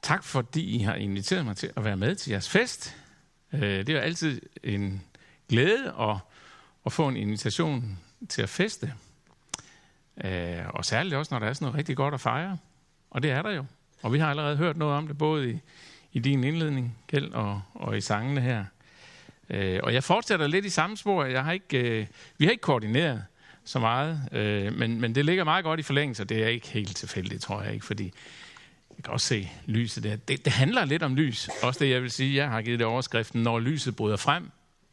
Tak fordi I har inviteret mig til at være med til jeres fest. Det er jo altid en glæde at få en invitation til at feste. Og særligt også, når der er sådan noget rigtig godt at fejre. Og det er der jo. Og vi har allerede hørt noget om det, både i din indledning, Kjeld, og i sangene her. Og jeg fortsætter lidt i samme spor. Vi har ikke koordineret så meget, men det ligger meget godt i forlængelse, og det er ikke helt tilfældigt, tror jeg ikke, fordi jeg kan også se lyset der. Det handler lidt om lys. Også det, jeg vil sige, jeg har givet det overskriften, når lyset bryder frem.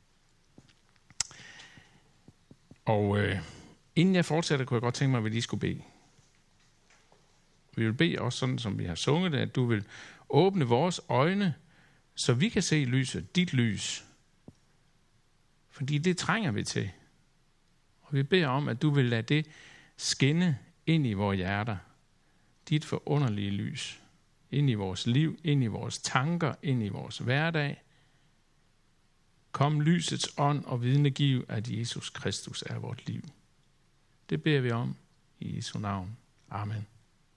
Og inden jeg fortsætter, kunne jeg godt tænke mig, at vi lige skulle bede. Vi vil bede også sådan, som vi har sunget det, at du vil åbne vores øjne, så vi kan se lyset, dit lys. Fordi det trænger vi til. Og vi beder om, at du vil lade det skinne ind i vores hjerter. Dit forunderlige lys. Ind i vores liv, ind i vores tanker, ind i vores hverdag. Kom lysets ånd og vidnegiv, at Jesus Kristus er vort liv. Det beder vi om i Jesu navn. Amen.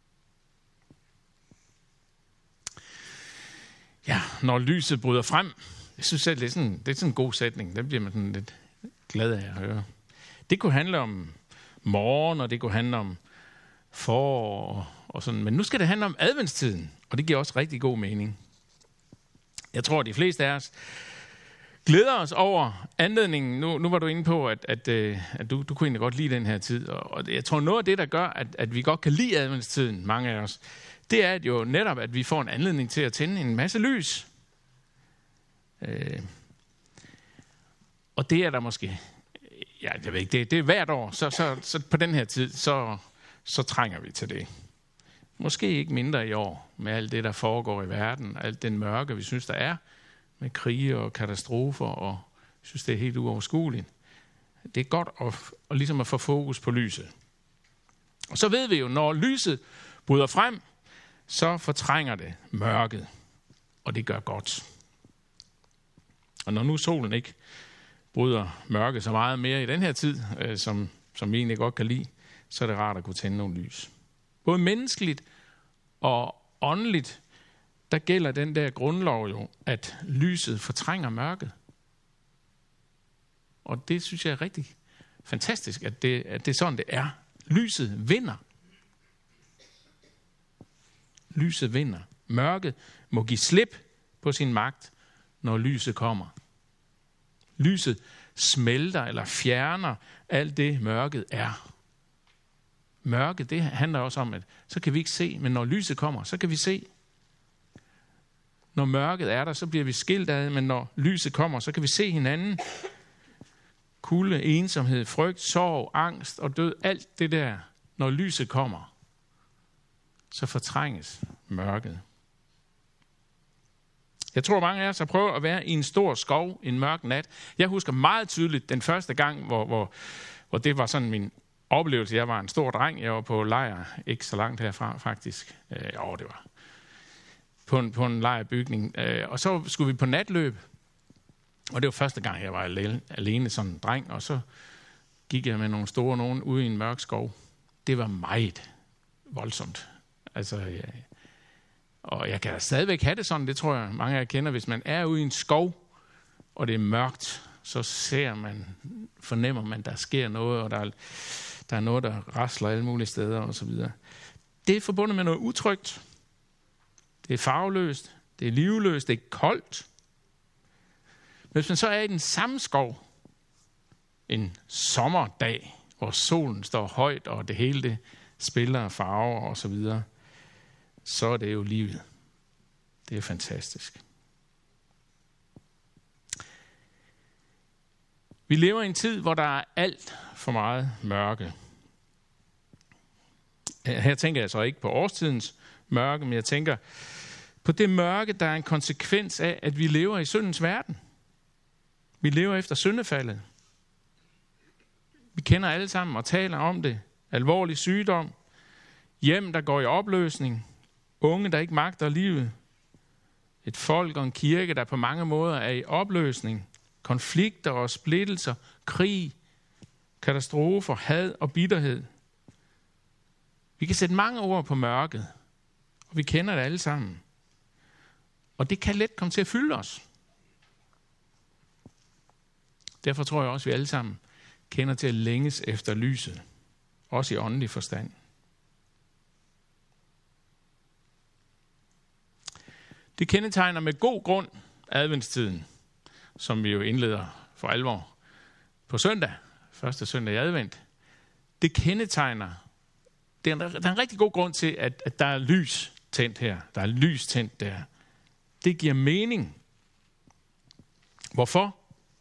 Ja, når lyset bryder frem. Jeg synes selv, det er sådan en god sætning. Den bliver man sådan lidt glad af at høre. Det kunne handle om morgen, og det kunne handle om forår og sådan. Men nu skal det handle om adventstiden, og det giver også rigtig god mening. Jeg tror, at de fleste af os glæder os over anledningen. Nu var du inde på, at du kunne egentlig godt lide den her tid. Og jeg tror, noget af det, der gør, at vi godt kan lide adventstiden, mange af os, det er jo netop, at vi får en anledning til at tænde en masse lys. Og det er der måske, ja, jeg ved ikke, det er hvert år, så på den her tid, så trænger vi til det. Måske ikke mindre i år, med alt det, der foregår i verden, alt den mørke, vi synes, der er, med krige og katastrofer, og jeg synes, det er helt uoverskueligt. Det er godt at ligesom at få fokus på lyset. Og så ved vi jo, når lyset bryder frem, så fortrænger det mørket, og det gør godt. Og når nu solen ikke bryder mørket så meget mere i den her tid, som vi egentlig godt kan lide, så er det rart at kunne tænde nogle lys. Både menneskeligt og åndeligt, der gælder den der grundlov jo, at lyset fortrænger mørket. Og det synes jeg er rigtig fantastisk, at det er sådan, det er. Lyset vinder. Lyset vinder. Mørket må give slip på sin magt, når lyset kommer. Lyset smelter eller fjerner alt det, mørket er. Mørket, det handler også om, at så kan vi ikke se, men når lyset kommer, så kan vi se. Når mørket er der, så bliver vi skilt ad, men når lyset kommer, så kan vi se hinanden. Kulde, ensomhed, frygt, sorg, angst og død, alt det der, når lyset kommer, så fortrænges mørket. Jeg tror, mange af os har prøvet at være i en stor skov en mørk nat. Jeg husker meget tydeligt den første gang, hvor det var sådan min oplevelse. Jeg var en stor dreng. Jeg var på lejr, ikke så langt herfra faktisk. Det var på en lejrbygning. Og så skulle vi på natløb. Og det var første gang, jeg var alene sådan en dreng. Og så gik jeg med nogle store nogen ude i en mørk skov. Det var meget voldsomt. Altså, og jeg kan stadigvæk have det sådan, det tror jeg mange af jer kender. Hvis man er ude i en skov, og det er mørkt, så fornemmer man, der sker noget, og der er noget, der rasler alle mulige steder og så videre. Det er forbundet med noget utrygt. Det er farveløst. Det er livløst. Det er koldt. Men hvis man så er i den samme skov, en sommerdag, hvor solen står højt, og det hele det spiller farver og så videre, så er det jo livet. Det er fantastisk. Vi lever i en tid, hvor der er alt for meget mørke. Her tænker jeg så ikke på årstidens mørke, men jeg tænker på det mørke, der er en konsekvens af, at vi lever i syndens verden. Vi lever efter syndefaldet. Vi kender alle sammen og taler om det. Alvorlig sygdom. Hjem, der går i opløsning. Unge, der ikke magter livet. Et folk og en kirke, der på mange måder er i opløsning. Konflikter og splittelser. Krig. Katastrofer. Had og bitterhed. Vi kan sætte mange ord på mørket. Og vi kender det alle sammen. Og det kan let komme til at fylde os. Derfor tror jeg også, at vi alle sammen kender til at længes efter lyset. Også i åndelig forstand. Det kendetegner med god grund adventstiden, som vi jo indleder for alvor på søndag, første søndag i advent. Det kendetegner, der er en rigtig god grund til, at der er lys tændt her. Der er lys tændt der. Det giver mening. Hvorfor?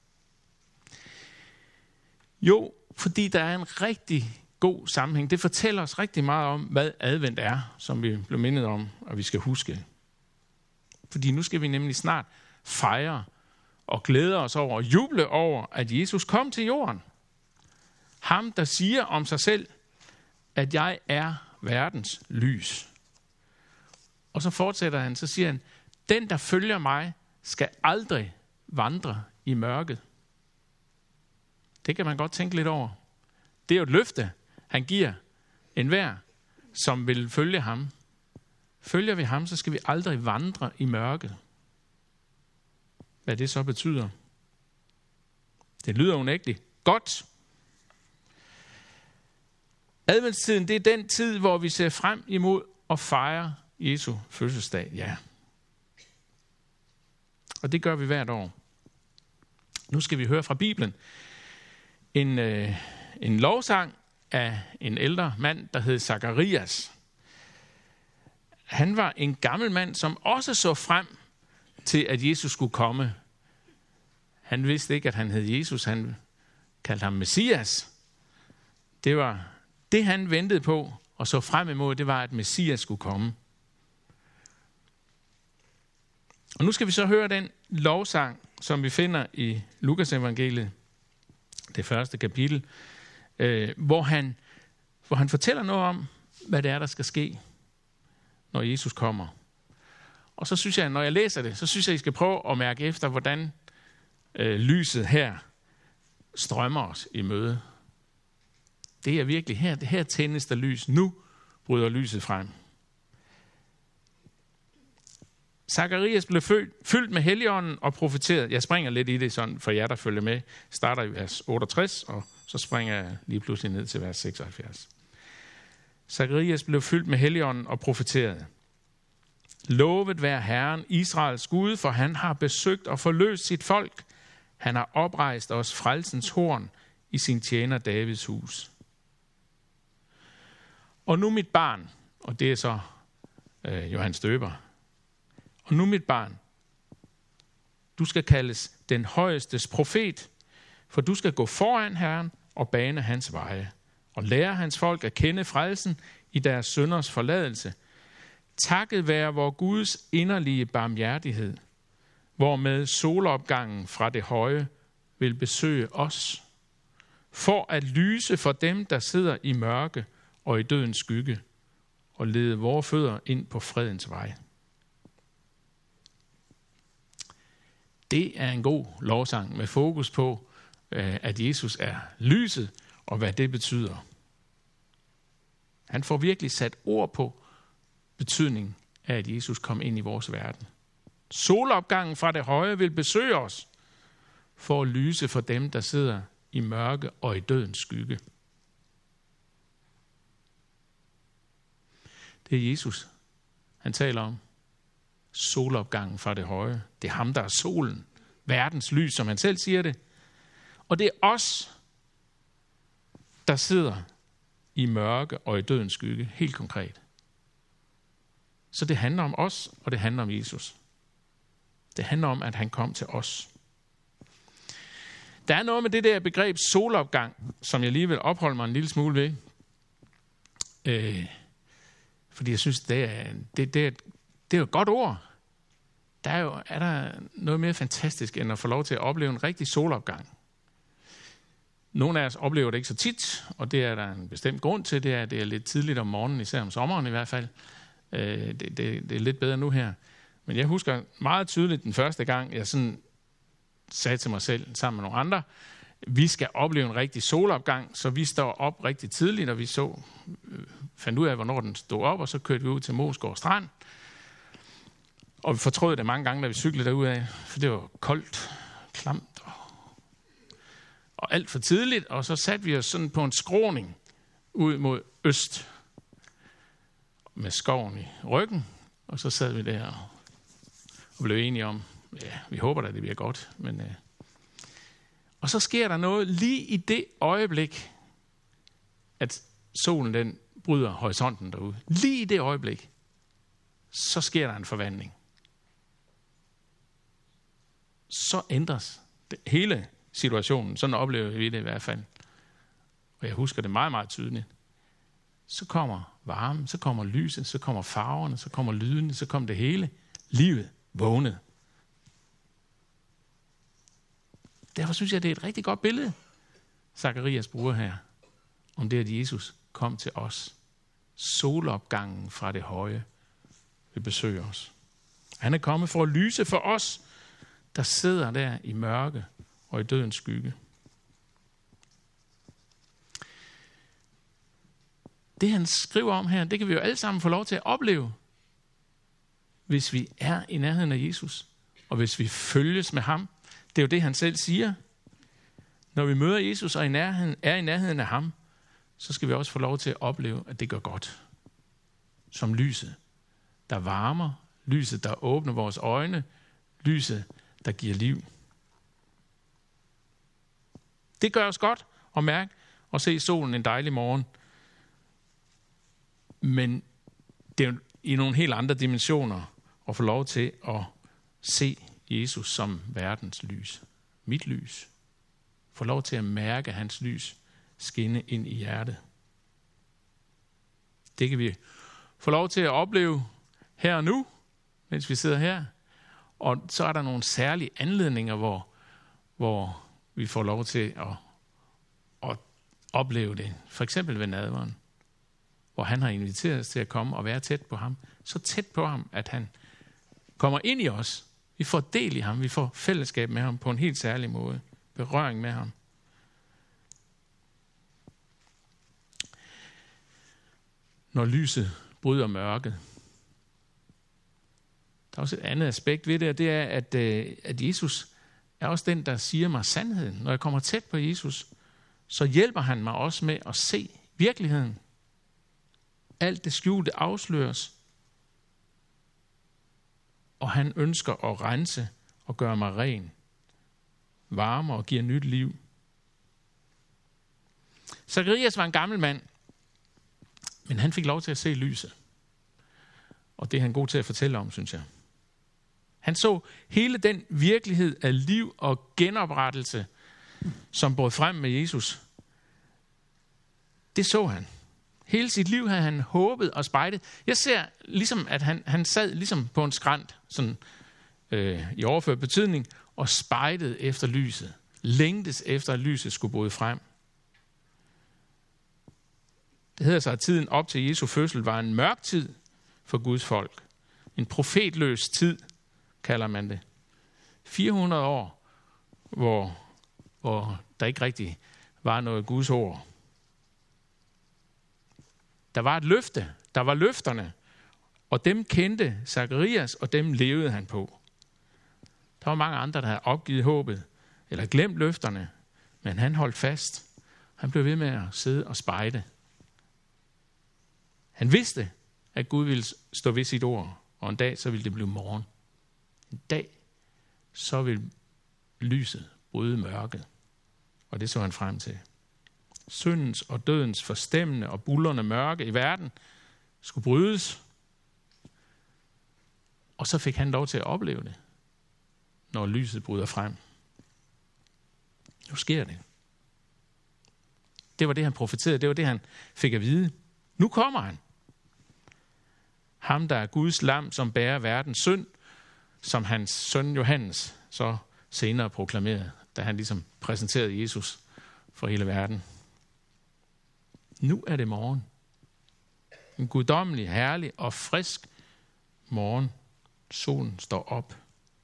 Jo, fordi der er en rigtig god sammenhæng. Det fortæller os rigtig meget om, hvad advent er, som vi blev mindet om, og vi skal huske. Fordi nu skal vi nemlig snart fejre og glæde os over og juble over, at Jesus kom til jorden. Ham, der siger om sig selv, at jeg er verdens lys. Og så fortsætter han, så siger han, den, der følger mig, skal aldrig vandre i mørket. Det kan man godt tænke lidt over. Det er jo et løfte, han giver enhver, som vil følge ham. Følger vi ham, så skal vi aldrig vandre i mørket. Hvad det så betyder. Det lyder unægteligt godt. Adventstiden, det er den tid, hvor vi ser frem imod at fejre Jesu fødselsdag. Ja. Og det gør vi hvert år. Nu skal vi høre fra Bibelen en lovsang af en ældre mand, der hed Zakarias. Han var en gammel mand, som også så frem til, at Jesus skulle komme. Han vidste ikke, at han hed Jesus. Han kaldte ham Messias. Det var det, han ventede på og så frem imod, det var, at Messias skulle komme. Og nu skal vi så høre den lovsang, som vi finder i Lukas evangeliet, det første kapitel, hvor han fortæller noget om, hvad det er, der skal ske, når Jesus kommer. Og så synes jeg, når jeg læser det, så synes jeg, I skal prøve at mærke efter, hvordan lyset her strømmer os i møde. Det er virkelig her tændes der lys. Nu bryder lyset frem. Zakarias blev fyldt med Helligånden og profeterede. Jeg springer lidt i det, sådan for jer, der følger med. Starter i vers 68, og så springer jeg lige pludselig ned til vers 76. Zakarias blev fyldt med Helligånden og profeterede. Lovet være Herren, Israels Gud, for han har besøgt og forløst sit folk. Han har oprejst os frelsens horn i sin tjener Davids hus. Og nu mit barn, og det er så Johannes Døber. Og nu mit barn, du skal kaldes den højestes profet, for du skal gå foran Herren og bane hans veje, og lære hans folk at kende frelsen i deres synders forladelse. Takket være vor Guds inderlige barmhjertighed, hvormed solopgangen fra det høje vil besøge os, for at lyse for dem, der sidder i mørke og i dødens skygge, og lede vore fødder ind på fredens vej. Det er en god lovsang med fokus på, at Jesus er lyset, og hvad det betyder. Han får virkelig sat ord på betydningen af, at Jesus kom ind i vores verden. Solopgangen fra det høje vil besøge os, for at lyse for dem, der sidder i mørke og i dødens skygge. Det er Jesus, han taler om. Solopgangen fra det høje. Det er ham, der er solen. Verdens lys, som han selv siger det. Og det er os, der sidder i mørke og i dødens skygge. Helt konkret. Så det handler om os, og det handler om Jesus. Det handler om, at han kom til os. Der er noget med det der begreb solopgang, som jeg lige vil opholde mig en lille smule ved. Fordi jeg synes, det er jo et godt ord. Er der noget mere fantastisk, end at få lov til at opleve en rigtig solopgang. Nogle af os oplever det ikke så tit, og det er der en bestemt grund til. Det er lidt tidligt om morgenen, især om sommeren i hvert fald. Det er lidt bedre nu her. Men jeg husker meget tydeligt den første gang, jeg sådan sagde til mig selv sammen med nogle andre, vi skal opleve en rigtig solopgang, så vi står op rigtig tidligt, og vi fandt ud af, hvornår den stod op, og så kørte vi ud til Moesgaard Strand. Og vi fortrød det mange gange, da vi cyklede derudad, for det var koldt, klamt og alt for tidligt. Og så satte vi os sådan på en skråning ud mod øst med skoven i ryggen. Og så sad vi der og blev enige om, ja, vi håber da, det bliver godt. Men, og så sker der noget lige i det øjeblik, at solen den bryder horisonten derude. Lige i det øjeblik, så sker der en forvandling. Så ændres hele situationen. Sådan oplever vi det i hvert fald. Og jeg husker det meget, meget tydeligt. Så kommer varmen, så kommer lyset, så kommer farverne, så kommer lydene, så kommer det hele. Livet vågnede. Derfor synes jeg, det er et rigtig godt billede, Zakarias bruger her, om det, at Jesus kom til os. Solopgangen fra det høje vil besøge os. Han er kommet for at lyse for os, der sidder der i mørke og i dødens skygge. Det han skriver om her, det kan vi jo alle sammen få lov til at opleve, hvis vi er i nærheden af Jesus, og hvis vi følges med ham. Det er jo det, han selv siger. Når vi møder Jesus og er i nærheden af ham, så skal vi også få lov til at opleve, at det gør godt. Som lyset, der varmer, lyset, der åbner vores øjne, lyset, der giver liv. Det gør os godt at mærke og se solen en dejlig morgen. Men det er jo i nogle helt andre dimensioner at få lov til at se Jesus som verdens lys. Mit lys. Få lov til at mærke hans lys skinne ind i hjertet. Det kan vi få lov til at opleve her og nu, mens vi sidder her. Og så er der nogle særlige anledninger, hvor vi får lov til at opleve det. For eksempel ved nadveren, hvor han har inviteret os til at komme og være tæt på ham. Så tæt på ham, at han kommer ind i os. Vi får del i ham. Vi får fællesskab med ham på en helt særlig måde. Berøring med ham. Når lyset bryder mørket. Der er også et andet aspekt ved det, og det er, at Jesus er også den, der siger mig sandheden. Når jeg kommer tæt på Jesus, så hjælper han mig også med at se virkeligheden. Alt det skjulte afsløres, og han ønsker at rense og gøre mig ren, varme og give nyt liv. Zakarias var en gammel mand, men han fik lov til at se lyset. Og det er han god til at fortælle om, synes jeg. Han så hele den virkelighed af liv og genoprettelse, som brød frem med Jesus. Det så han. Hele sit liv havde han håbet og spejdet. Jeg ser ligesom, at han sad ligesom på en skrant, sådan, i overført betydning, og spejdede efter lyset. Længtes efter, at lyset skulle bryde frem. Det hedder sig, at tiden op til Jesu fødsel var en mørk tid for Guds folk. En profetløs tid, kalder man det. 400 år, hvor der ikke rigtig var noget Guds ord. Der var et løfte, der var løfterne, og dem kendte Zakarias, og dem levede han på. Der var mange andre, der havde opgivet håbet, eller glemt løfterne, men han holdt fast. Han blev ved med at sidde og spejde. Han vidste, at Gud ville stå ved sit ord, og en dag så ville det blive morgen. En dag så ville lyset bryde mørket, og det så han frem til. Syndens og dødens forstemmende og buldrende mørke i verden skulle brydes. Og så fik han lov til at opleve det, når lyset bryder frem. Nu sker det. Det var det, han profeterede. Det var det, han fik at vide. Nu kommer han. Ham, der er Guds lam, som bærer verdens synd, som hans søn Johannes så senere proklamerede, da han ligesom præsenterede Jesus for hele verden. Nu er det morgen. En guddommelig, herlig og frisk morgen. Solen står op.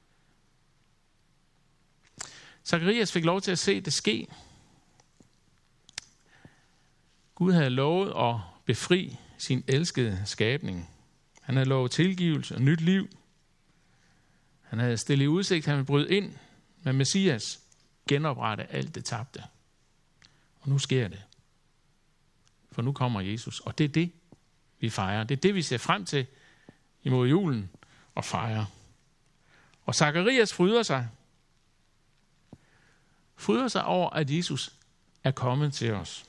Zakarias fik lov til at se det ske. Gud havde lovet at befri sin elskede skabning. Han havde lovet tilgivelse og nyt liv. Han havde stillet i udsigt, at han ville bryde ind med Messias, genoprette alt det tabte. Og nu sker det. For nu kommer Jesus, og det er det, vi fejrer. Det er det, vi ser frem til imod julen og fejrer. Og Zakarias fryder sig over, at Jesus er kommet til os.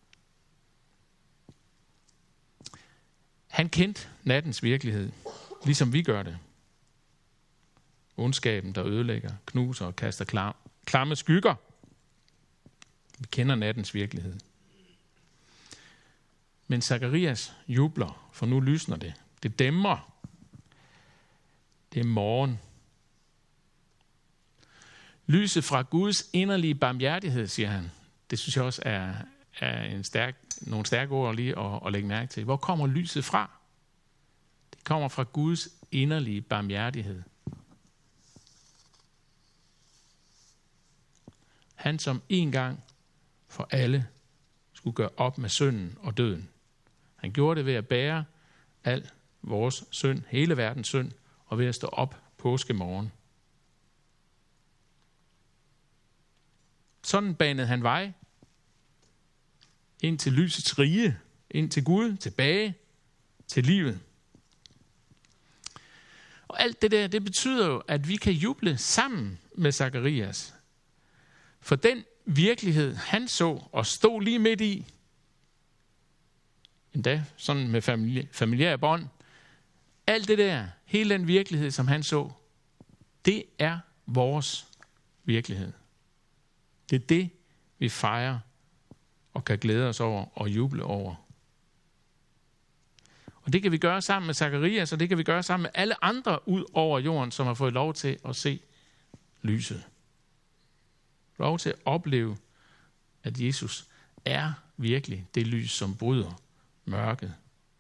Han kendte nattens virkelighed, ligesom vi gør det. Ondskaben, der ødelægger, knuser og kaster klamme skygger. Vi kender nattens virkelighed. Men Zakarias jubler, for nu lysner det. Det dæmmer. Det er morgen. Lyset fra Guds inderlige barmhjertighed, siger han. Det synes jeg også er nogle stærke ord lige at lægge mærke til. Hvor kommer lyset fra? Det kommer fra Guds inderlige barmhjertighed. Han, som en gang for alle skulle gøre op med synden og døden. Han gjorde det ved at bære al vores synd, hele verdens synd, og ved at stå op påskemorgen. Sådan banede han vej ind til lysets rige, ind til Gud, tilbage til livet. Og alt det der, det betyder jo, at vi kan juble sammen med Zakarias. For den virkelighed, han så og stod lige midt i, endda sådan med familiære bånd, alt det der, hele den virkelighed, som han så, det er vores virkelighed. Det er det, vi fejrer og kan glæde os over og juble over. Og det kan vi gøre sammen med Zakarias, og det kan vi gøre sammen med alle andre ud over jorden, som har fået lov til at se lyset. Lov til at opleve, at Jesus er virkelig det lys, som bryder mørket.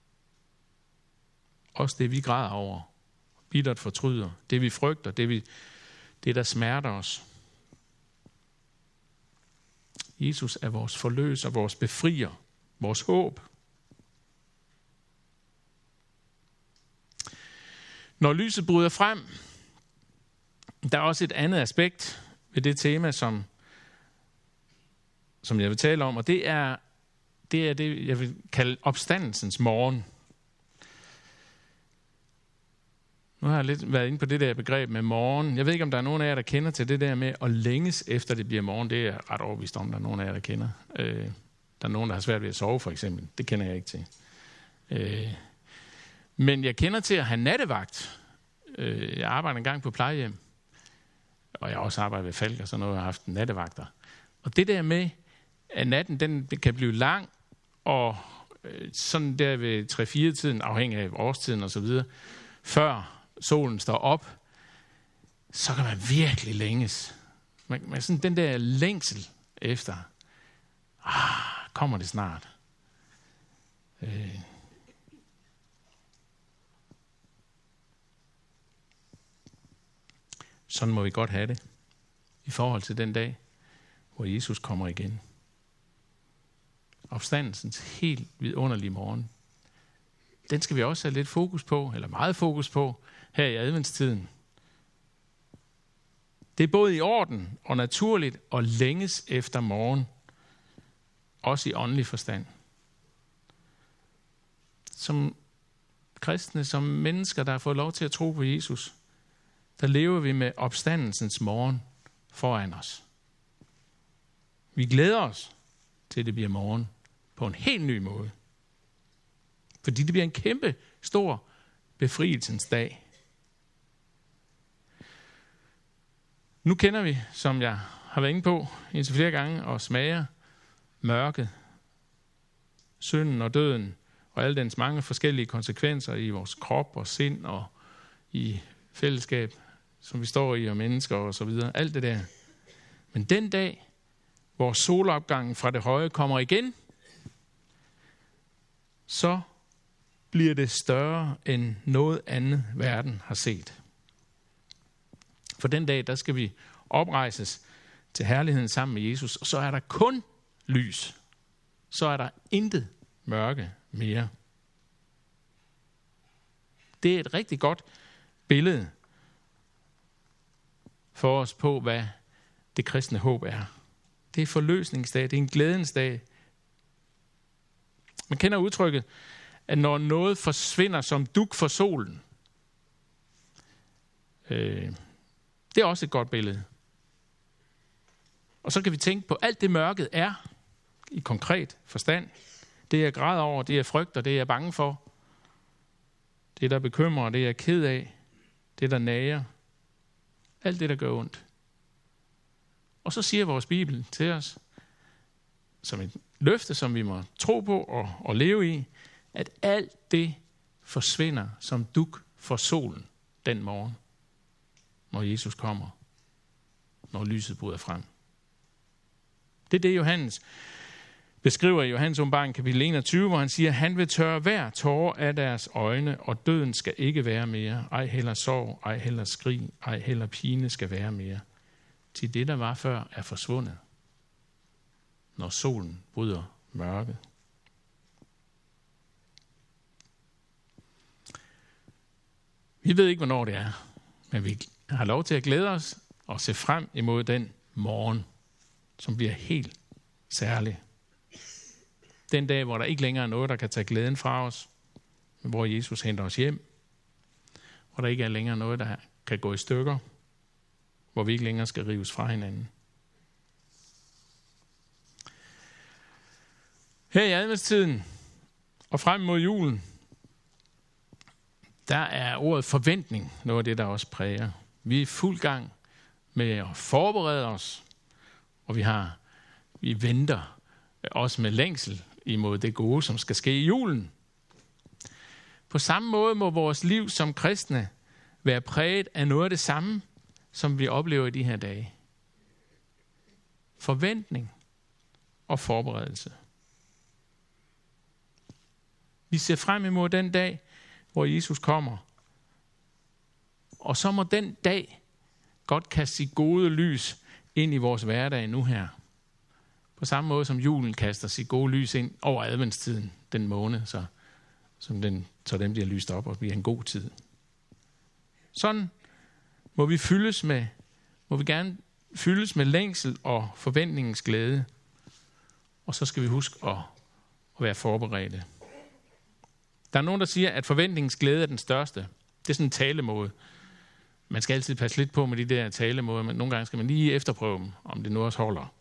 Også det, vi græder over, bittert fortryder, det vi frygter, det der smerter os. Jesus er vores forløser, vores befrier, vores håb. Når lyset bryder frem, der er også et andet aspekt ved det tema, som jeg vil tale om, og det er det, jeg vil kalde opstandelsens morgen. Nu har jeg lidt været inde på det der begreb med morgen. Jeg ved ikke, om der er nogen af jer, der kender til det der med at længes efter det bliver morgen. Det er jeg ret overbevist om, der er nogen af jer, der kender. Der er nogen, der har svært ved at sove, for eksempel. Det kender jeg ikke til. Men jeg kender til at have nattevagt. Jeg arbejder en gang på plejehjem, og jeg har også arbejdet ved Falk og sådan noget, og har haft nattevagter. Og det der med, at natten den kan blive lang, og sådan der ved 3-4-tiden, afhængig af årstiden og så videre, før solen står op, så kan man virkelig længes. Man sådan den der længsel efter, kommer det snart? Sådan må vi godt have det i forhold til den dag, hvor Jesus kommer igen. Opstandelsens helt vidunderlige morgen. Den skal vi også have lidt fokus på, eller meget fokus på, her i adventstiden. Det er både i orden og naturligt at længes efter morgen, også i åndelig forstand. Som kristne, som mennesker, der har fået lov til at tro på Jesus, der lever vi med opstandelsens morgen foran os. Vi glæder os til, det bliver morgen på en helt ny måde. Fordi det bliver en kæmpe stor befrielsens dag. Nu kender vi, som jeg har været inde på indtil flere gange, og smager mørket, synden og døden, og alle dens mange forskellige konsekvenser i vores krop og sind og i fællesskab, som vi står i, og mennesker og så videre. Alt det der. Men den dag, hvor solopgangen fra det høje kommer igen, så bliver det større end noget andet verden har set. For den dag, der skal vi oprejses til herligheden sammen med Jesus, og så er der kun lys. Så er der intet mørke mere. Det er et rigtig godt billede for os på, hvad det kristne håb er. Det er forløsningsdag, det er en glædens dag. Man kender udtrykket, at når noget forsvinder som dug for solen, det er også et godt billede. Og så kan vi tænke på alt det mørket er, i konkret forstand. Det jeg græder over, det jeg frygter, det jeg er bange for. Det der bekymrer, det jeg er ked af. Det der nager. Alt det der gør ondt. Og så siger vores Bibel til os, som et løfte, som vi må tro på og leve i, at alt det forsvinder som dug for solen den morgen, når Jesus kommer, når lyset bryder frem. Det er det, Johannes beskriver i Johannes åbenbaring kapitel 21, hvor han siger, han vil tørre hver tåre af deres øjne, og døden skal ikke være mere. Ej heller sorg, ej heller skrig, ej heller pine skal være mere. Til det, der var før, er forsvundet, når solen bryder mørket. Vi ved ikke, hvornår det er, men vi har lov til at glæde os og se frem imod den morgen, som bliver helt særlig. Den dag, hvor der ikke længere er noget, der kan tage glæden fra os, men hvor Jesus henter os hjem, hvor der ikke er længere noget, der kan gå i stykker, hvor vi ikke længere skal rives fra hinanden. Her i adventstiden og frem mod julen, der er ordet forventning noget af det, der også præger. Vi er i fuld gang med at forberede os, og vi venter også med længsel imod det gode, som skal ske i julen. På samme måde må vores liv som kristne være præget af noget af det samme, som vi oplever i de her dage. Forventning og forberedelse. Vi ser frem imod den dag, hvor Jesus kommer. Og så må den dag godt kaste sit gode lys ind i vores hverdag nu her. På samme måde som julen kaster sit gode lys ind over adventstiden den måned, så den bliver lyst op og bliver en god tid. Sådan må vi gerne fyldes med længsel og forventningens glæde. Og så skal vi huske at være forberedte. Der er nogen, der siger, at forventningens glæde er den største. Det er sådan en talemåde. Man skal altid passe lidt på med de der talemåder, men nogle gange skal man lige efterprøve dem, om det nu også holder.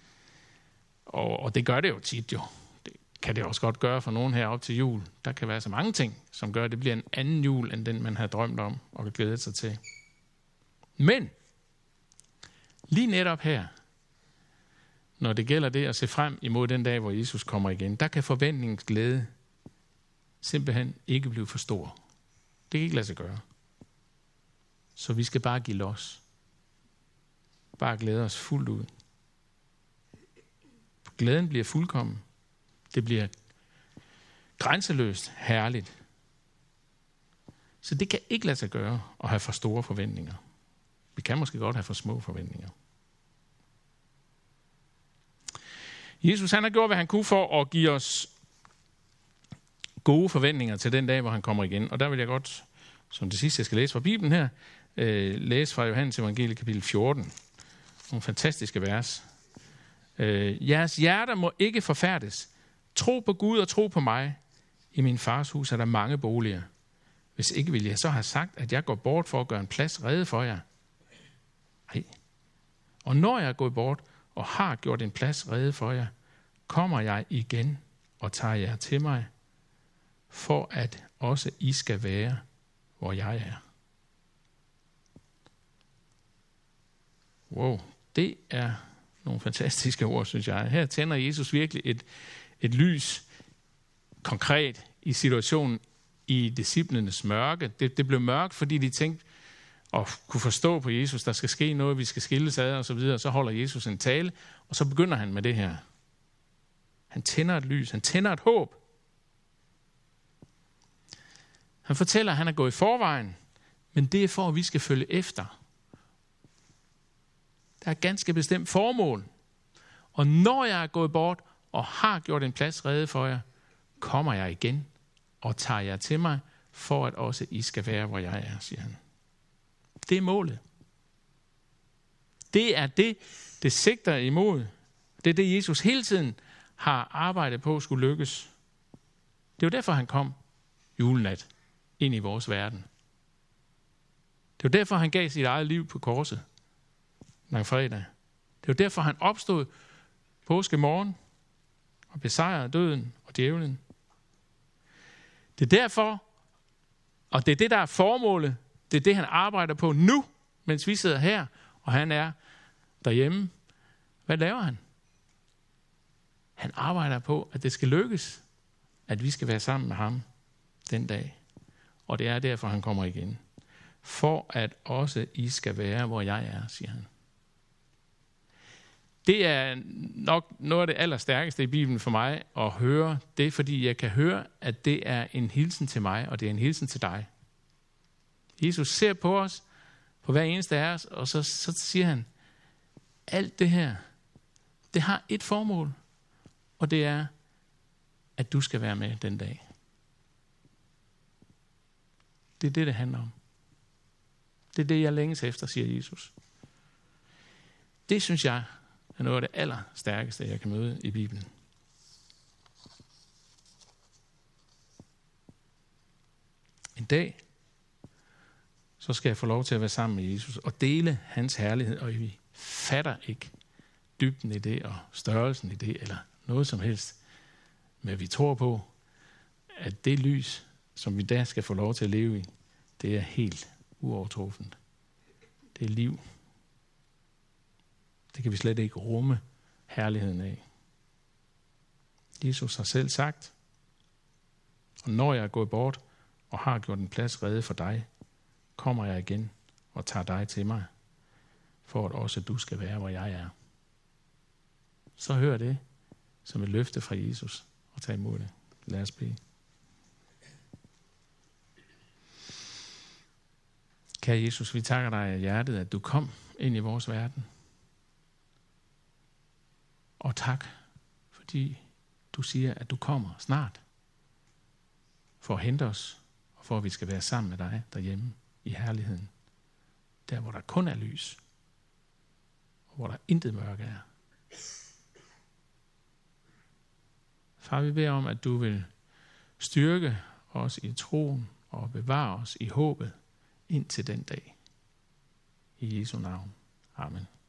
Og det gør det jo tit jo. Det kan det også godt gøre for nogen her op til jul. Der kan være så mange ting, som gør, at det bliver en anden jul, end den man har drømt om og kan glæde sig til. Men lige netop her, når det gælder det at se frem imod den dag, hvor Jesus kommer igen, der kan forventningens glæde simpelthen ikke blive for stor. Det kan ikke lade sig gøre. Så vi skal bare give los. Bare glæde os fuldt ud. Glæden bliver fuldkommen. Det bliver grænseløst herligt. Så det kan ikke lade sig gøre at have for store forventninger. Vi kan måske godt have for små forventninger. Jesus han har gjort, hvad han kunne for at give os gode forventninger til den dag, hvor han kommer igen. Og der vil jeg godt, som det sidste, jeg skal læse fra Bibelen her, læse fra Johannes evangeliet kapitel 14. Nogle fantastiske vers. Jeres hjerter må ikke forfærdes. Tro på Gud og tro på mig. I min fars hus er der mange boliger. Hvis ikke vil jeg så have sagt, at jeg går bort for at gøre en plads rede for jer. Nej. Og når jeg er gået bort og har gjort en plads rede for jer, kommer jeg igen og tager jer til mig, for at også I skal være, hvor jeg er. Wow, det er nogle fantastiske ord, synes jeg. Her tænder Jesus virkelig et lys konkret i situationen i disciplenes mørke. Det blev mørkt, fordi de tænkte og kunne forstå på Jesus, der skal ske noget, vi skal skilles ad og så videre. Så holder Jesus en tale, og så begynder han med det her. Han tænder et lys, han tænder et håb. Han fortæller, at han er gået i forvejen, men det er for, at vi skal følge efter. Der er et ganske bestemt formål. Og når jeg er gået bort og har gjort en plads rede for jer, kommer jeg igen og tager jer til mig, for at også I skal være, hvor jeg er, siger han. Det er målet. Det er det sigter imod. Det er det, Jesus hele tiden har arbejdet på skulle lykkes. Det er jo derfor, han kom julenat ind i vores verden. Det er jo derfor, han gav sit eget liv på korset langfredag. Det er jo derfor, han opstod påskemorgen og besejrede døden og djævlen. Det er derfor, og det er det, der er formålet. Det er det, han arbejder på nu, mens vi sidder her, og han er derhjemme. Hvad laver han? Han arbejder på, at det skal lykkes, at vi skal være sammen med ham den dag. Og det er derfor, han kommer igen. For at også I skal være, hvor jeg er, siger han. Det er nok noget af det allerstærkeste i Bibelen for mig at høre. Det er, fordi jeg kan høre, at det er en hilsen til mig, og det er en hilsen til dig. Jesus ser på os, på hver eneste af os, og så siger han, alt det her, det har et formål, og det er, at du skal være med den dag. Det er det, det handler om. Det er det, jeg længes efter, siger Jesus. Det synes jeg er noget af det allerstærkeste, jeg kan møde i Bibelen. En dag, så skal jeg få lov til at være sammen med Jesus og dele hans herlighed, og vi fatter ikke dybden i det og størrelsen i det, eller noget som helst. Men vi tror på, at det lys, som vi der skal få lov til at leve i, det er helt uovertruffent. Det er liv. Det kan vi slet ikke rumme herligheden af. Jesus har selv sagt, og når jeg er gået bort og har gjort en plads rede for dig, kommer jeg igen og tager dig til mig, for at også du skal være, hvor jeg er. Så hør det som et løfte fra Jesus og tag imod det. Lad os bede. Kære Jesus, vi takker dig af hjertet, at du kom ind i vores verden. Og tak, fordi du siger, at du kommer snart for at hente os, og for at vi skal være sammen med dig derhjemme i herligheden. Der, hvor der kun er lys, og hvor der intet mørke er. Far, vi beder om, at du vil styrke os i troen og bevare os i håbet indtil den dag. I Jesu navn. Amen.